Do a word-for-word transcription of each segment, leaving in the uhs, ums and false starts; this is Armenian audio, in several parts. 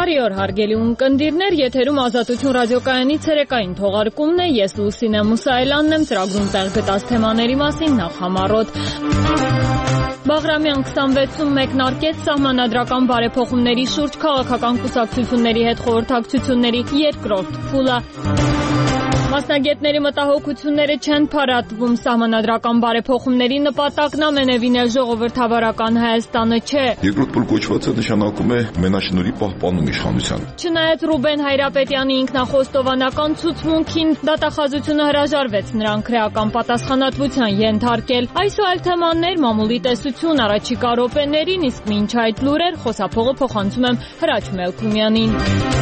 Բարի օր, հարգելի ունկնդիրներ, եթերում Ազատություն ռադիոկայանի ցերեկային թողարկումն է, ես Լուսինե Մուսայելյանն եմ, ծրագրում տեղ գտած թեմաների մասին նախ համառոտ։ Բաղրամյան քսանվեցում մեկնարկեց սահմանադրական բարեփոխումների շուրջ քաղաքական կուսակցությունների հետ խորհրդակցությունների երկրորդ փուլը։ Մասնագետների մտահոգությունները չեն փարատվում, սահմանադրական բարեփոխումների նպատակն ամենևին էլ ժողովրդավարական Հայաստանը չէ։ Երկրորդ փուլ կոչվածը նշանակում է մենաշնորհի պահպանում իշխանության։ Չնայած Ռուբեն Հայրապետյանի ինքնախոստովանական ցուցմունքին դատախազությունը հրաժարվեց նրան քրեական պատասխանատվության ենթարկել։ Այս ու այլ թեմաներ, մամուլի տեսություն առաջիկա րոպեներին, իսկ մինչ այդ լուրեր խոսափողը փոխանցում եմ Հրաչ Մելքումյանին։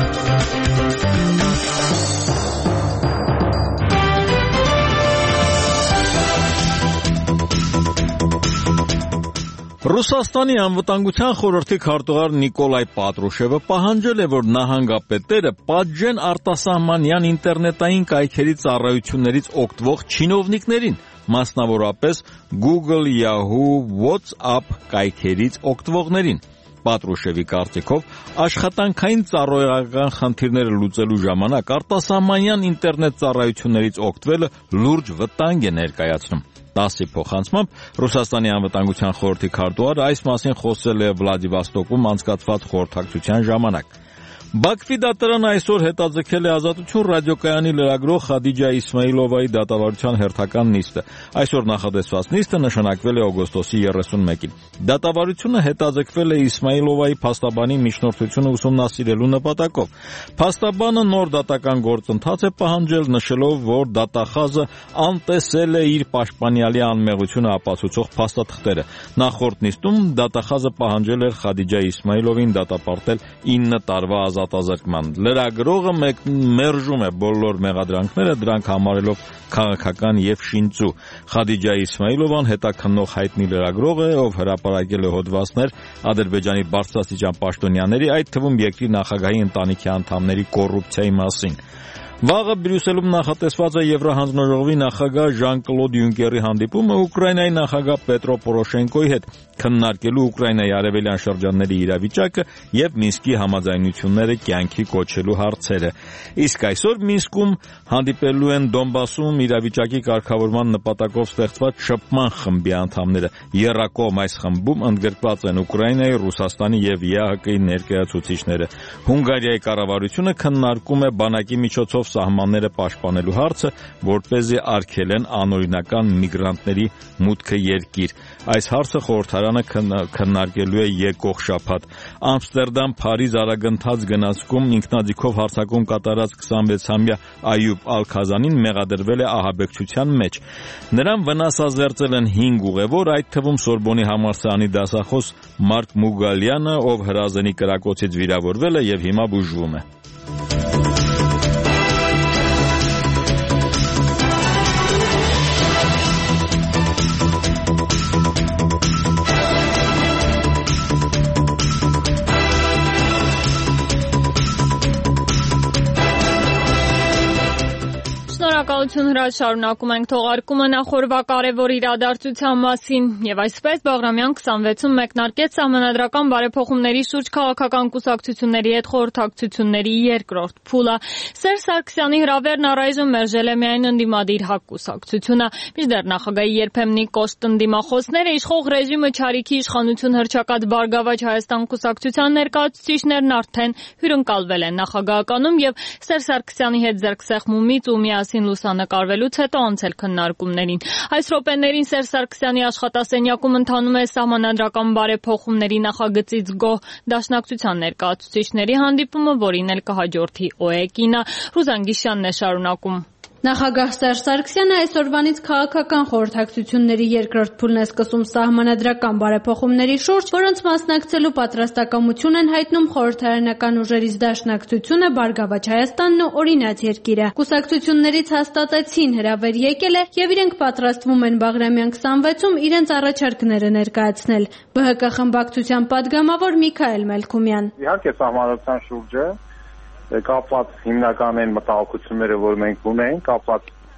Ռուսաստանի անվտանգության խորհրդի քարտուղար Նիկոլայ Պատրուշևը պահանջել է, որ նահանգապետերը պատժեն արտասահմանյան ինտերնետային կայքերի ծառայություններից օգտվող չինովնիկներին, մասնավորապես Google, Yahoo, WhatsApp կայքերից օգտվողներին։ Պատրուշևի կարծիքով աշխատանքային ծառայողական խնդիրները լուծելու ժամանակ արտասահմանյան ինտերնետ ծառայություններից օգտվելը լուրջ վտանգ է ներկայացնում։ Տասի փոխանցմամբ Ռուսաստանի անվտանգության խորհրդի քարտուղարը այս մասին խոսել է Վլադիվոստոկում անցկացված խորհրդակցության ժամանակ։ Բաքվի դատարանը այսօր հետաձգել է Ազատություն ռադիոկայանի լրագրող Խադիջա Իսմայիլովայի դատավարության հերթական նիստը։ Այսօր նախատեսված նիստը նշանակվել է օգոստոսի երեսունմեկին։ Դատավարությունը հետաձգվել է Իսմայիլովայի փաստաբանի միջնորդությունը ուսումնասիրելու նպատակով։ Փաստաբանը նոր դատական գործընթաց է պահանջել, նշելով, որ դատախազը անտեսել է իր պաշտպանյալի անմեղությունը ապացուցող փաստաթղթերը։ Նախորդ նիստում դատախազը պահանջել էր Խադիջա Իսմայիլովին դատապարտել ինը տարվա ազատազրկման։ Լրագրողը մերժում է բոլոր մեղադրանքները, դրանք համարելով քաղաքական եւ շինծու։ Խադիջա Իսմայիլովան հետաքննող հայտնի լրագրող է, ով հրապարակել է հոդվածներ Ադրբեջանի բարձրաստիճան պաշտոնյաների, այդ թվում երկրի նախագահի ընտանիքի անդամների կոռուպցիայի մասին։ Վաղը Բրյուսելում նախատեսված է Եվրահանձնաժողովի նախագահ Ժան-Կլոդ Յունկերի հանդիպումը Ուկրաինայի նախագահ Պետրո Պորոշենկոյի հետ, քննարկելու Ուկրաինայի արևելյան շրջանների իրավիճակը եւ Մինսկի համաձայնությունները կյանքի կոչելու հարցերը։ Իսկ այսօր Մինսկում հանդիպելու են Դոնբասում իրավիճակի կարգավորման նպատակով ստեղծված շփման խմբի անդամները։ Եռակողմ այս խմբում ընդգրկված են Ուկրաինայի, Ռուսաստանի եւ ԵԱՀԿ-ի ներկայացուցիչները։ Հունգարիայի կառավարությունը քննարկում է բանակի միջոցով սահմանները պաշտպանելու հարցը, որպեսզի արգելեն անօրինական միգրանտների մուտքը երկիր։ Այս հարցը խորհրդարանը քննարկելու է եկող շաբաթ։ Ամստերդամ Փարիզ արագընթաց գնացքում ինքնաձիգով հարձակում կատարած քսանվեցամյա Այյուբ Ալ-Քազանին մեղադրվել է ահաբեկչության մեջ։ Նրան վնասազերծել են հինգ ուղևոր, այդ թվում Սորբոնի համալսարանի դասախոս Մարկ Մուգալյանը, ով հրազենի կրակոցից վիրավորվել է եւ հիմա բուժվում է։ Շնորհակալություն Հրաչ, շարունակում ենք թողարկումը նախորդ կարևոր իրադարձության մասին եւ այսպես Բաղրամյան քսանվեցում մեկնարկեց սահմանադրական բարեփոխումների շուրջ քաղաքական կուսակցությունների հետ խորհրդակցությունների երկրորդ փուլը։ Սերժ Սարգսյանի հրավերն առայժմ մերժել է միայն ընդդիմադիր ՀԱԿ կուսակցությունը։ Մինչդեռ նախագահի երբեմնի կոշտ ընդդիմախոսները իշխող ռեժիմը չարիքի իշխանություն հռչակած Բարգավաճ Հայաստան կուսակցության ներկայացուցիչներն արդեն հյուրընկալվել են նախագահականում եւ Սերժ Սարգսյանի հետ ձեռքսեղմումից ու միասին լուսանկարվելուց հետո անցել քննարկումներին։ Այս րոպեներին Սերժ Սարգսյանի աշխատասենյակում ընթանում է սահմանադրական բարեփոխումների նախագծից գոհ դաշնակցության ներկայացուցիչների հանդիպումը, որին էլ կհաջորդի ՕԵԿ-ինը։ Ռուզան Գիշյանն է շարունակում։ Նախագահ Սերժ Սարգսյանը այսօրվանից քաղաքական խորհրդակցությունների երկրորդ փուլն է սկսում սահմանադրական բարեփոխումների շուրջ, որոնց մասնակցելու պատրաստակամություն են հայտնում խորհրդարանական ուժերից Դաշնակցությունը, Բարգավաճ Հայաստանն ու Օրինաց երկիրը։ Կուսակցություններից հաստատեցին հրավեր եկել է եւ իրենք պատրաստվում են Բաղրամյան քսանվեցում իրենց առաջարկները ներկայացնել։ ԲՀԿ խմբակցության պատգամավոր Միքայել Մելքումյան։ Իհարկե սահմանադրության շուրջը կապված հիմնական այն մտահոգությունները, որ մենք ունենք, կապված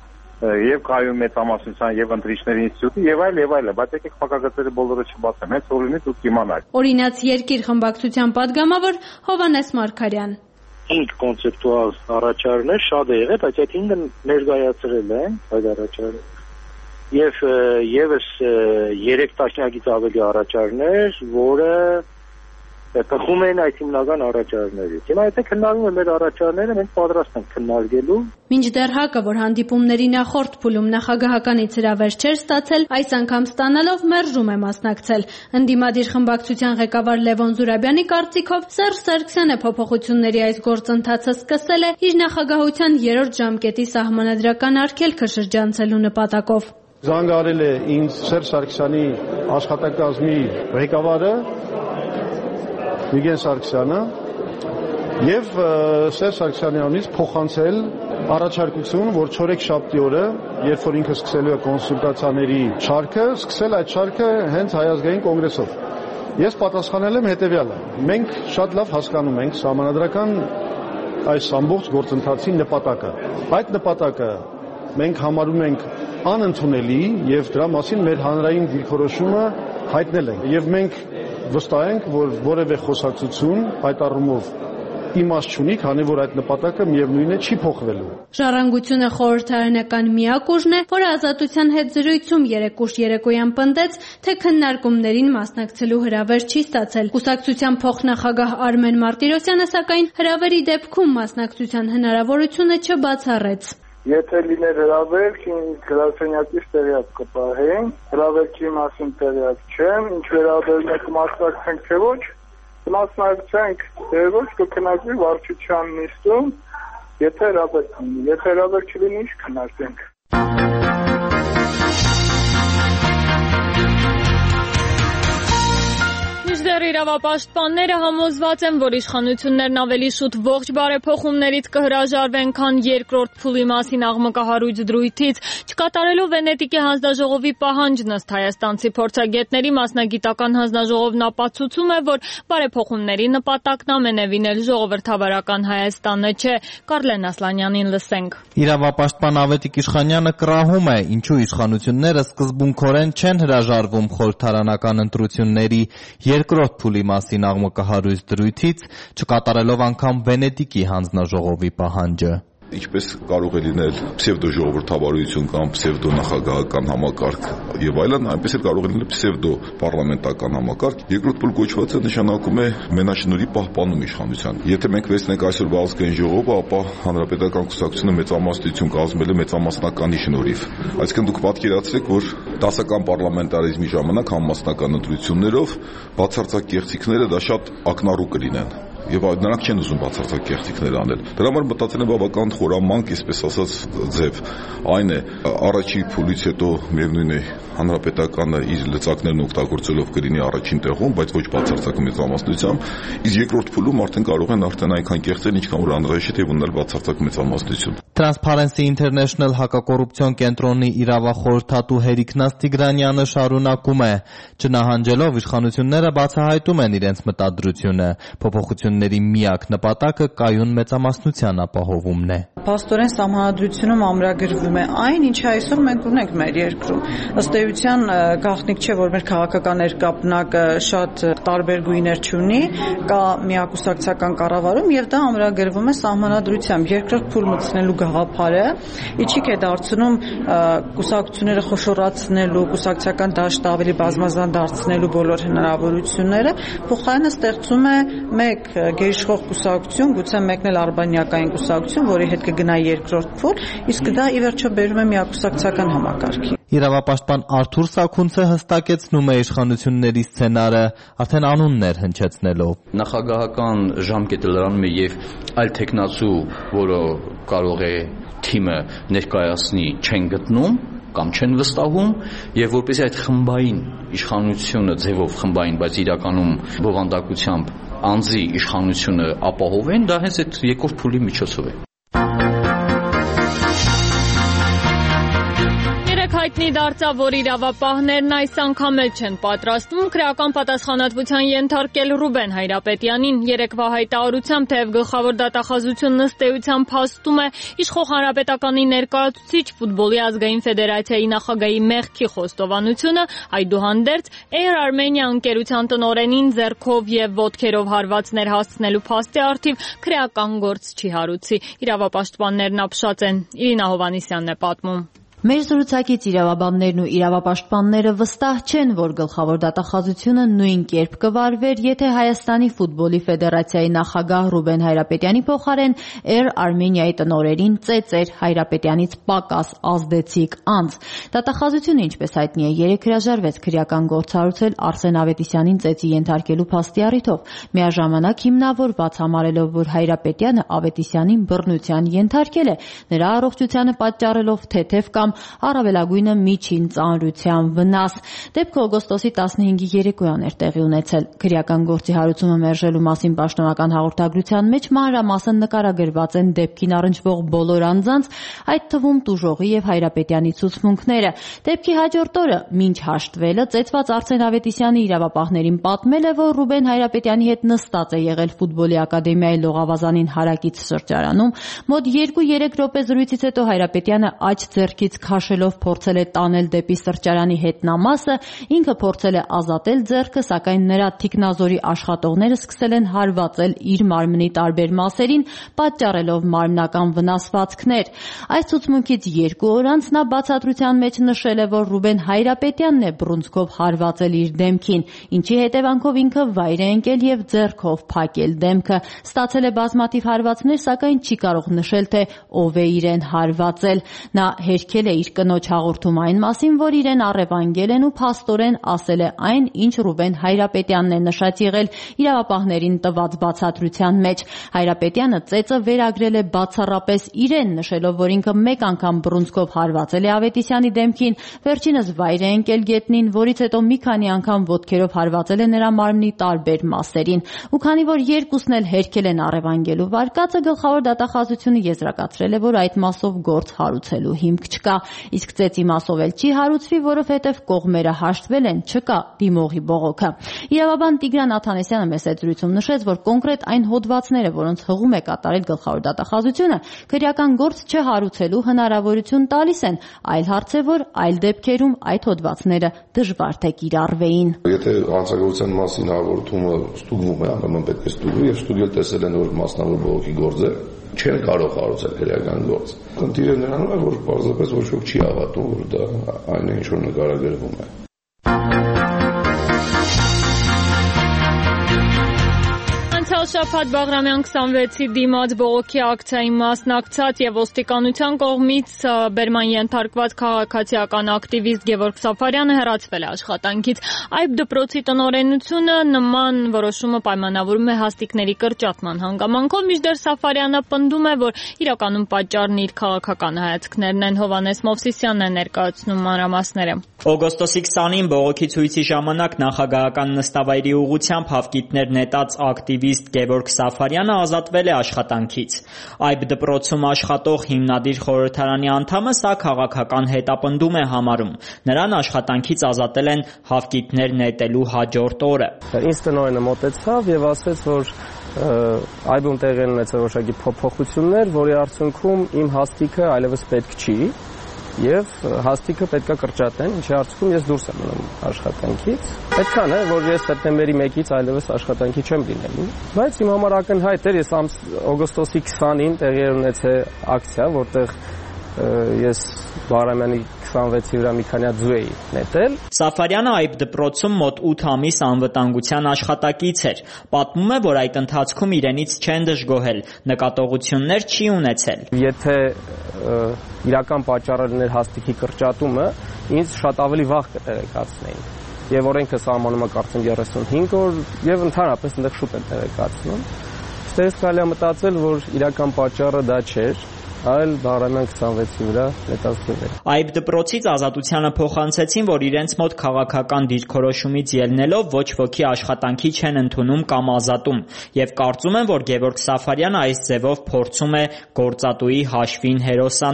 եւ կայուն մեծամասնության եւ ընտրիչների ինստիտուտի եւ այլ եւ այլը, բայց եկեք փակագծերը բոլորը չբացեմ, հենց որ լինի դուք կիմանաք։ Օրինաց երկիր խմբակցության падգամավոր Հովհաննես Մարգարյան։ Ինք կոնցեպտուալ առաջարներ շատ է եղել, բայց այդ ինքը ներկայացրել են այդ առաջարները։ Եվ եւս երեք տասնյակից ավելի առաջարներ, որը տխում են այդ հիմնական առաջարներից։ Հիմա եթե քննարկում են մեր առաջարները, մենք պատրաստ ենք քննարկելու։ Մինչդեռ ՀԱԿ-ը, որ հանդիպումների նախորդ փուլում նախագահականից հրավեր չէր ստացել, այս անգամ ստանալով մերժում է մասնակցել։ Ընդդիմադիր խմբակցության ղեկավար Լևոն Զուրաբյանի կարծիքով Սերժ Սարգսյանը փոփոխությունների այս գործընթացը սկսել է իր նախագահության երրորդ ժամկետի սահմանադրական արգելքը շրջանցելու նպատակով։ Զանգարել է ինձ Սերժ Սարգսյանի աշխատակազմի ղեկավարը Վիգեն Սարգսյանը եւ Սերժ Սարգսյանյանից փոխանցել առաջարկություն, որ չորեքշաբթի օրը, երբ որ ինքը սկսելու է կոնսուլտացիաների շարքը, սկսել այդ շարքը հենց Հայ ազգային կոնգրեսով։ Ես պատասխանել եմ հետեւյալը. մենք շատ լավ հասկանում ենք սահմանադրական այս ամբողջ գործընթացի նպատակը։ Այդ նպատակը մենք համարում ենք անընդունելի եւ դրա մասին մեր հանրային դիրքորոշումը հայտնել ենք եւ մենք վստահ ենք, որ որևէ խոսակցություն այդ առումով իմաստ չունի, քանի որ այդ նպատակը միևնույն է չի փոխվելու։ Ժառանգությունը խորհրդարանական միակ ուժն է, որը Ազատության հետ զրույցում երեկուշ երեկոյան պնդեց, թե քննարկումներին մասնակցելու հրավեր չի ստացել։ Կուսակցության փոխնախագահ Արմեն Մարտիրոսյանը սակայն հրավերի դեպքում մասնակցության հնարավորությունը չբացառեց։ Եթե լիներ հրավեր, գրասենյակից տեղյակ կպահեին, հրավերքի մասին տեղյակ չեմ, ինչ վերաբերում է կմասնակցենք թե ոչ, կմասնակցենք թե ոչ, կքննարկվի վարչության նիստում, եթե հրավեր կլինի, եթե հրավեր չլինի, ինչ քննարկենք։ Մինչդեռ իրավապաշտպանները համոզված են, որ իշխանություններն ավելի շուտ ողջ բարեփոխումներից կհրաժարվեն, քան երկրորդ փուլի մասին աղմկահարույց դրույթից, չկատարելով Վենետիկի հանձնաժողովի պահանջն ըստ հայաստանցի փորձագետների մասնագիտական հանձնաժողովն ապացուցում է, որ բարեփոխումների նպատակն ամենևին էլ ժողովրդավարական Հայաստանը չէ։ Կարլեն Ասլանյանին լսենք։ Իրավապաշտպան Ավետիք Իշխանյանը կռահում է, ինչու իշխանությունները սկզբունքորեն չեն հրաժարվում խորհրդարանական ընտրությունների երկրորդ փուլի մասին աղմկահարույց դրույթից, չկատարելով անգամ Վենետիկի հանձնաժողովի պահանջը։ Ինչպես կարող է լինել պսևդո ժողովրդավարություն կամ պսևդո նախագահական համակարգ եւ այլն, այնպես էլ կարող է լինել պսևդո պարլամենտական համակարգ։ Երկրորդ փուլ կոչվածը նշանակում է մենաշնորհի պահպանում իշխանության։ Եթե մենք վերցնենք այսօր ազգային ժողովը, ապա հանրապետական կուսակցությունը մեծամասնություն կազմել է մեծամասնականի շնորհիվ։ Այսինքն դուք պատկերացրեք, որ դասական պարլամենտարիզմի ժամանակ համամասնական ընտրություններով բացարձակ կեղծիքները դա շատ ակնառու կլինեն։ Եվ նրանք չեն ուզում բացարձակ կեղծիքներ անել։ Դրա համար մտածել են բավական խորամանկ, այսպես ասած, ձև։ Այն է, առաջի փուլից հետո միևնույն է հանրապետականը իր լծակներն օգտագործելով կլինի առաջին տեղում, բայց ոչ բացարձակ մեծամասնությամբ, իսկ երկրորդ փուլում արդեն կարող են արդեն այնքան կեղծել, ինչքան որ անհրաժեշտ է ունենալ բացարձակ մեծամասնություն։ Transparency International հակակոռուպցիոն կենտրոնի իրավախորհրդատու Հերիքնաս Տիգրանյանը շարունակում է. չնահանջելով իշխանությունները բացահայտում են իրենց մտադրությունը, փոփոխությունների միակ նպատակը կայուն մեծամասնության ապահովումն է։ Փաստորեն սահմանադրությունում ամրագրվում է այն, ինչը այսօր մենք ունենք մեր երկրում։ Ըստ էության գաղտնիք չէ, որ մեր քաղաքական երկապնակը շատ տարբեր գույներ չունի, կա միակուսակցական կառավարում եւ դա ամրագրվում է սահմանադրությամբ։ Երկրորդ փուլ մտցնելու գաղափարը իջիկ է դարձնում կուսակցությունները խոշորացնելու, կուսակցական դաշտը ավելի բազմազան դարձնելու բոլոր հնարավորությունները, փոխարենը ստեղծում է մեկ գերիշխող կուսակցություն, գուցե մեկն էլ արբանյակային կուսակցություն, որի հետ կգնա երկրորդ փուլ, իսկ դա ի վերջո բերում է միակուսակցական համակարգի։ Իրավապաշտպան Արթուր Սաքունցը հստակեցնում է իշխանությունների սցենարը, արդեն անուններ հնչեցնելով։ Նախագահական ժամկետը լրանում է եւ այլ տեխնացու, որը կարող է թիմը ներկայացնի, չեն գտնում կամ չեն վստահում, եւ որպեսզի այդ խմբային իշխանությունը ձևով խմբային, բայց իրականում բովանդակությամբ անձի իշխանությունը ապահովեն, դա հենց այդ երկրորդ փուլի միջոցով է։ հայտնի դարձավ, որ իրավապահներն այս անգամ էլ չեն պատրաստվում քրեական պատասխանատվության ենթարկել Ռուբեն Հայրապետյանին։ Երեկվա հայտարարությամբ, թեև գլխավոր դատախազությունն ըստ էության փաստում է իշխող հանրապետականի ներկայացուցիչ ֆուտբոլի ազգային ֆեդերացիայի նախագահի մեղքի խոստովանությունը, այդուհանդերձ Air Armenia ընկերության տնօրենին ձեռքով եւ ոտքերով հարվածներ հասցնելու փաստի առթիվ քրեական գործ չի հարուցի։ Իրավապաշտպաններն ապշած են։ Իրինա Հովհաննիսյանն է պատմում։ Մեր զրուցակից իրավաբաններն ու իրավապաշտպանները վստահ չեն, որ գլխավոր դատախազությունը նույն կերպ կվարվեր, եթե Հայաստանի ֆուտբոլի ֆեդերացիայի նախագահ Ռուբեն Հայրապետյանի փոխարեն Air Armenia-ի տնօրենին ծեծեր Հայրապետյանից պակաս ազդեցիկ անձ։ Դատախազությունը, ինչպես հայտնի է, երեկ հրաժարվեց քրեական գործ հարուցել Արսեն Ավետիսյանին ծեծի ենթարկելու փաստի առիթով, միաժամանակ հիմնավորված համարելով, որ Հայրապետյանը Ավետիսյանին բռնության ենթարկել է, նրա առողջությանը պատճառելով թեթև կամ առավելագույնը միջին ծանրության վնաս։ Դեպքը օգոստոսի տասնհինգի երեկոյան էր տեղի ունեցել։ Քրեական գործի հարուցումը մերժելու մասին պաշտոնական հաղորդագրության մեջ մանրամասն նկարագրված են դեպքին առնչվող բոլոր անձանց, այդ թվում տուժողի եւ Հայրապետյանի ցուցմունքները։ Դեպքի հաջորդ օրը, մինչ հաշտվելը, ծեծված Արսեն Ավետիսյանը իրավապահներին պատմել է, որ Ռուբեն Հայրապետյանի հետ նստած է եղել ֆուտբոլի ակադեմիայի Լողավազանին հարակից սրճարանում։ Մոտ երկու-երեք րոպե զրույցից հետո Հայրապետյանը աջ ձեռքից քաշելով փորձել է տանել դեպի սրճարանի հետնամասը, ինքը փորձել է ազատել ձեռքը, սակայն նրա թիկնազորի աշխատողները սկսել են հարվածել իր մարմնի տարբեր մասերին, պատճառելով մարմնական վնասվածքներ։ Այս ցուցմունքից երկու օր անց նա բացատրության մեջ նշել է, որ Ռուբեն Հայրապետյանն է բռունցքով հարվածել իր դեմքին, ինչի հետևանքով ինքը վայր է ընկել եւ ձեռքով փակել դեմքը։ Ստացել է բազմաթիվ հարվածներ, սակայն չի կարող նշել, թե ով է իրեն հարվածել։ Նա հերքել է իր կնոջ հաղորդում այն մասին, որ իրեն առևանգել են ու փաստորեն ասել է այն, ինչ Ռուբեն Հայրապետյանն է նշած եղել իրավապահներին տված բացատրության մեջ։ Հայրապետյանը ծեծը վերագրել է բացառապես իրեն, նշելով, որ ինքը մեկ անգամ բռունցքով հարվածել է Ավետիսյանի դեմքին, վերջինս վայր է ընկել գետնին, որից հետո մի քանի անգամ ոտքերով հարվածել է նրա մարմնի տարբեր մասերին։ Ու քանի որ երկուսն էլ հերքել են առևանգելու վարկածը, գլխավոր դատախազությունը եզրակացրել է, որ այդ մասով գործ հարուցելու հիմք չկա, իսկ ծեծի մասով էլ չի հարուցվի, որովհետև կողմերը հաշտվել են, չկա դիմողի բողոքը։ Իրավաբան Տիգրան Աթանեսյանը մեծ զրույցում նշեց, որ կոնկրետ այն հոդվածները, որոնց հղում է կատարել գլխավոր դատախազությունը, քրեական գործ չհարուցելու հնարավորություն տալիս են, այլ հարց է, որ այլ դեպքերում այդ հոդվածները դժվար թե կիրառվեին։ Եթե հանցագործության մասին հաղորդումը ստուգվում է, ուրեմն պետք է ստուգվի եւ ստուգել տեսել են, որ մասնավոր բողոքի գործ է, չեն կարող հարուցել քրեական գործ։ Խնդիրը նրանում է, որ պարզապես ոչ ոք չի հավատում, որ դա այն է, ինչ որ նկարագրվում է։ Անցյալ շաբաթ Բաղրամյան քսանվեցի դիմաց բողոքի ակցիայի մասնակցած եւ ոստիկանության կողմից բերման ենթարկված քաղաքացիական ակտիվիստ Գևորգ Սաֆարյանը հեռացվել է աշխատանքից։ Այբ դպրոցի տնօրենությունը նման որոշումը պայմանավորում է հաստիկների կրճատման հանգամանքով, մինչդեռ Սաֆարյանը պնդում է, որ իրականում պատճառն իր քաղաքական հայացքներն են։ Հովհաննես Մովսիսյանն է ներկայացնում մանրամասները։ Օգոստոսի քսանին բողոքի ցույցի ժամանակ նախագահական նստավայրի ուղղությամբ հավկիթներ նետած ակտիվիստ Գևորգ Սաֆարյանը ազատվել է աշխատանքից։ Այբ դպրոցում աշխատող հիմնադիր խորհրդարանի անդամը սա քաղաքական հետապնդում է համարում։ Նրան աշխատանքից ազատել են հավկիթներ նետելու հաջորդ օրը։ Ինձ տնօրենը մոտեցավ եւ ասաց, որ այբում տեղի ունեցել որոշակի փոփոխություններ, որի արդյունքում իմ հաստիկը այլևս պետք չի եւ հաստիկը պետքա կրճատեն, ինչի արդյունքում ես դուրս եմ մնում աշխատանքից։ Այդքան է, որ ես սեպտեմբերի մեկից այլևս աշխատանքի չեմ լինելու։ Բայց իմ համար ակնհայտ էր, ես օգոստոսի քսանին տեղի ունեցել ակցիա, որտեղ ես Բաղրամյանի քսանվեցի վրա մի քանի հատ ձու էի նետել։ Սաֆարյանը այբ դպրոցում մոտ ութ ամիս անվտանգության աշխատակից էր։ Պատմում է, որ այդ ընթացքում իրենից չեն դժգոհել, նկատողություններ չի ունեցել։ Եթե իրական պատճառը լիներ հաստիկի կրճատումը, ինձ շատ ավելի վաղ կտեղեկացնեին։ Եվ օրենքը սահմանում է կարծեմ երեսունհինգ օր, եւ ընդհանրապես այնտեղ շուտ են տեղեկացնում։ Ստերս կարելի է մտածել, որ իրական պատճառը դա չէր, այլ Բաղրամյան քսանվեցի վրա նետածվել։ Այբ դպրոցից ազատությանը փոխանցեցին, որ իրենց մոտ քաղաքական դիրքորոշումից ելնելով ոչ ոքի աշխատանքի չեն ընդունում կամ ազատում, եւ կարծում են, որ Գևորգ Սաֆարյանը այս ձևով փորձում է գործատուի հաշվին հերոսանալ։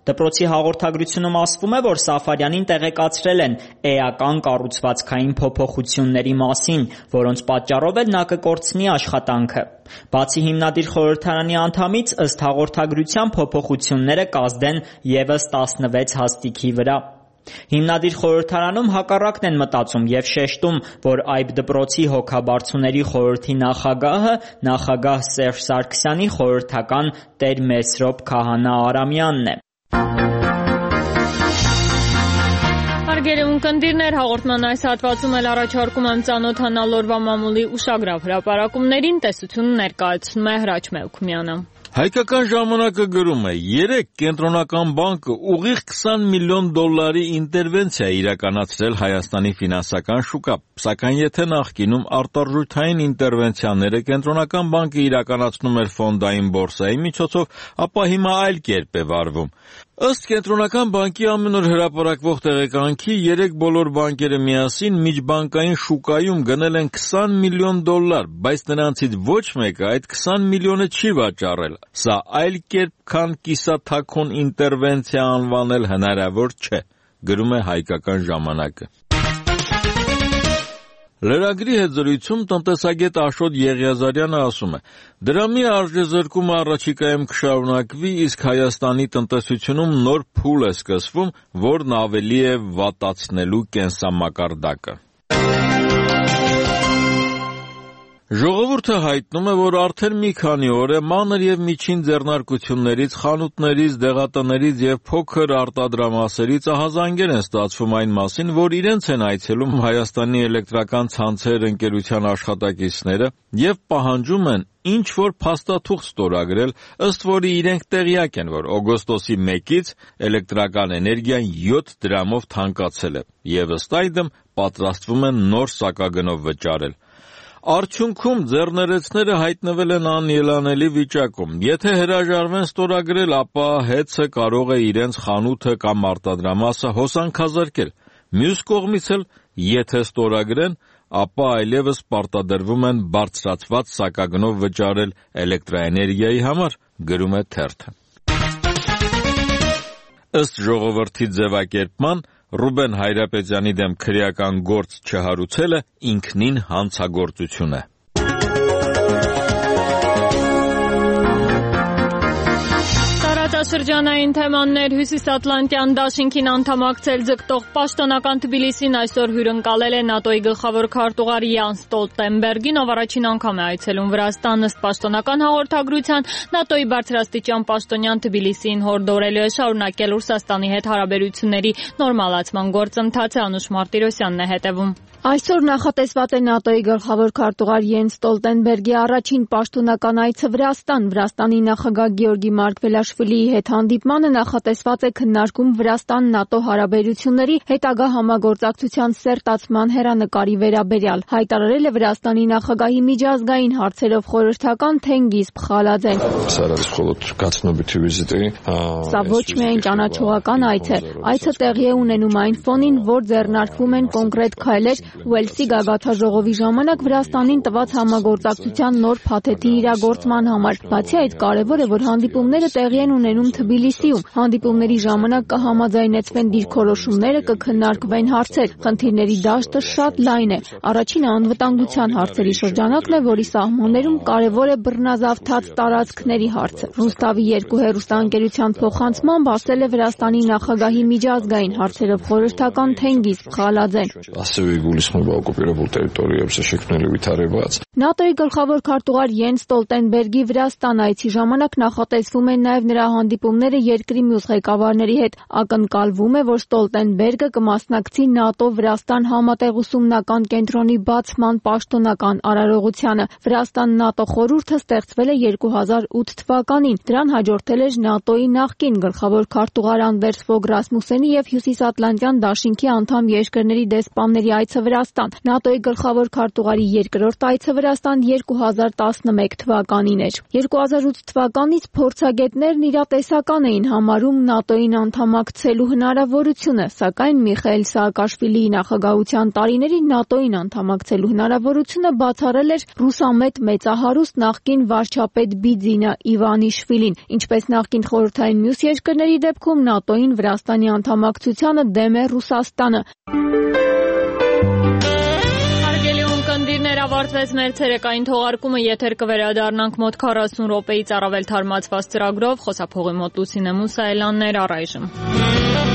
Դպրոցի հաղորդագրությունում ասվում է, որ Սաֆարյանին տեղեկացրել են էական կառուցվածքային փոփոխությունների մասին, որոնց պատճառով էլ նա կկորցնի աշխատանքը։ Բացի հիմնադիր խորհրդարանի անդամից, ըստ հաղորդագրության փոփոխությունները կազդեն ևս տասնվեց հաստիքի վրա։ Հիմնադիր խորհրդարանում հակառակն են մտածում եւ շեշտում, որ այբ դպրոցի հոգաբարձուների խորհրդի նախագահը նախագահ Սերժ Սարգսյանի խորհրդական Տեր Մեսրոպ Քահանա Արամյանն է։ Հարգելի ունկնդիրներ, հաղորդման այս հատվածում էլ առաջարկում եմ ծանոթանալ օրվա մամուլի ուշագրավ հրապարակումներին, տեսությունը ներկայացնում է Հրաչ Մելքումյանը։ Հայկական ժամանակը գրում է. երեկ Կենտրոնական բանկը ուղիղ քսան միլիոն դոլարի ինտերվենցիա է իրականացրել Հայաստանի ֆինանսական շուկա, սակայն եթե նախկինում արտարժութային ինտերվենցիաները Կենտրոնական բանկը իրականացնում էր ֆոնդային բորսայի միջոցով, ապա հիմա այլ կերպ է վարվում։ Ըստ Կենտրոնական բանկի ամեն օր հրապարակվող տեղեկանքի, երեք բոլոր բանկերը միասին միջբանկային շուկայում գնել են քսան միլիոն դոլար, բայց նրանցից ոչ մեկը այդ քսան միլիոնը չի վաճառել։ Սա այլ կերպ, քան կիսաթաքուն ինտերվենցիա անվանել հնարավոր չէ, գրում է Հայկական ժամանակը։ Լրագրի հետ զրույցում տնտեսագետ Աշոտ Եղիազարյանը ասում է. դրամի արժեզրկումը առաջիկայում կշարունակվի, իսկ Հայաստանի տնտեսությունում նոր փուլ է սկսվում, որն ավելի է վատացնելու կենսամակարդակը։ Ժողովուրդը հայտնում է, որ արդեն մի քանի օր է մանր և միջին ձեռնարկություններից, խանութներից, դեղատներից և փոքր արտադրամասերից ահազանգեր են ստացվում այն մասին, որ իրենց են այցելում Հայաստանի էլեկտրական ցանցեր ընկերության աշխատակիցները և պահանջում են ինչ-որ փաստաթուղթ ստորագրել, ըստ որի իրենք տեղյակ են, որ օգոստոսի մեկից էլեկտրական էներգիան յոթ դրամով թանկացել է և ըստ այդմ պատրաստվում են նոր սակագնով վճարել։ Արդյունքում ձեռներեցները հայտնվել են անելանելի վիճակում։ Եթե հրաժարվեն ստորագրել, ապա հեծը կարող է իրենց խանութը կամ արտադրամասը հոսանքազրկել։ Մյուս կողմից էլ, եթե ստորագրեն, ապա այլևս պարտադրվում են բարձրացված սակագնով վճարել էլեկտրաէներգիայի համար, գրում է թերթը։ Ըստ ժողովրդի ձևակերպման, Ռուբեն Հայրապետյանի դեմ քրեական գործ չհարուցելը ինքնին հանցագործություն է։ Տարածաշրջանային թեմաններ Հյուսիսատլանտյան դաշինքին անդամակցել ձգտող պաշտոնական Թբիլիսին այսօր հյուրընկալել է ՆԱՏՕ-ի գլխավոր քարտուղար Յանս Ստոլտենբերգին, ով առաջին անգամ է այցելում Վրաստան։ Ըստ պաշտոնական հաղորդագրության, ՆԱՏՕ-ի բարձրաստիճան պաշտոնյան Թբիլիսին հորդորելու է շարունակել Ռուսաստանի հետ հարաբերությունների նորմալացման գործընթացը։ Անուշ Մարտիրոսյանն է հետևում։ Այսօր նախատեսված է ՆԱՏՕ-ի գլխավոր քարտուղար Յենս Ստոլտենբերգի առաջին պաշտոնական այցը Վրաստան։ Վրաստանի նախագահ Գեորգի Մարկվելաշվիլիի հետ հանդիպմանը նախատեսված է քննարկում Վրաստան-ՆԱՏՕ հարաբերությունների հետագա համագործակցության սերտացման հեռանկարի վերաբերյալ, հայտարարել է Վրաստանի նախագահի միջազգային հարցերով խորհրդական Թենգիզ Փխալաձեն։ Սա ոչ միայն ճանաչողական այց է, այցը տեղի է ունենում այն ֆոնին, որ ձեռնարկվում են կոնկրետ քայլեր Ուելսի գագաթաժողովի ժամանակ Վրաստանին տված համագործակցության նոր փաթեթի իրագործման համար։ Բացի այդ, կարևոր է, որ հանդիպումները տեղի են ունենում Թբիլիսիում։ Հանդիպումների ժամանակ կհամաձայնեցվեն դիրքորոշումները, կքննարկվեն հարցեր։ Խնդիրների դաշտը շատ լայն է։ Առաջինը անվտանգության հարցերի շրջանակն է, որի սահմաններում կարևոր է բռնազավթած տարածքների հարցը։ Ռուստավի երկու հեռուստաընկերության փոխանցմամբ ասել է Վրաստանի նախագահի միջազգային հարցերով խորհրդական Թենգիզ Փխալաձեն։ ՆԱՏՕ-ի գլխավոր քարտուղար Յենս Ստոլտենբերգի Վրաստան այցի ժամանակ նախատեսվում են նաև նրա հանդիպումները երկրի մյուս ղեկավարների հետ։ Ակնկալվում է, որ Ստոլտենբերգը կմասնակցի ՆԱՏՕ-Վրաստան համատեղ ուսումնական կենտրոնի բացման պաշտոնական արարողությանը։ Վրաստան-ՆԱՏՕ խորհուրդը ստեղծվել է երկու հազար ութ թվականին։ Դրան հաջորդել էր ՆԱՏՕ-ի նախկին գլխավոր քարտուղար Անդերս Ֆոգ Ռասմուսենի և Հյուսիսատլանտյան դաշինքի անդամ երկրների դեսպանների այցը Վրաստան։ ՆԱՏՕ-ի գլխավոր քարտուղարի երկրորդ այցը Վրաստան երկու հազար տասնմեկ թվականին էր։ երկու հազար ութ թվականից փորձագետներն իրատեսական էին համարում ՆԱՏՕ-ին անդամակցելու հնարավորությունը, սակայն Միխայիլ Սաակաշվիլիի նախագահության տարիներին ՆԱՏՕ-ին անդամակցելու հնարավորությունը բացառել էր ռուսամետ մեծահարուստ նախկին վարչապետ Բիձինա Իվանիշվիլին, ինչպես նախկին խորհրդային մյուս երկրների դեպքում ՆԱՏՕ-ին Վրաստանի անդամակցությանը դեմ է Ռուսաստանը։ Ավարտվեց մեր ցերեկային թողարկումը, եթեր կվերադառնանք մոտ քառասուն րոպեից առավել թարմացված ծրագրով, խոսափողի մոտ Լուսինե Մուսայելյանն էր, առայժմ։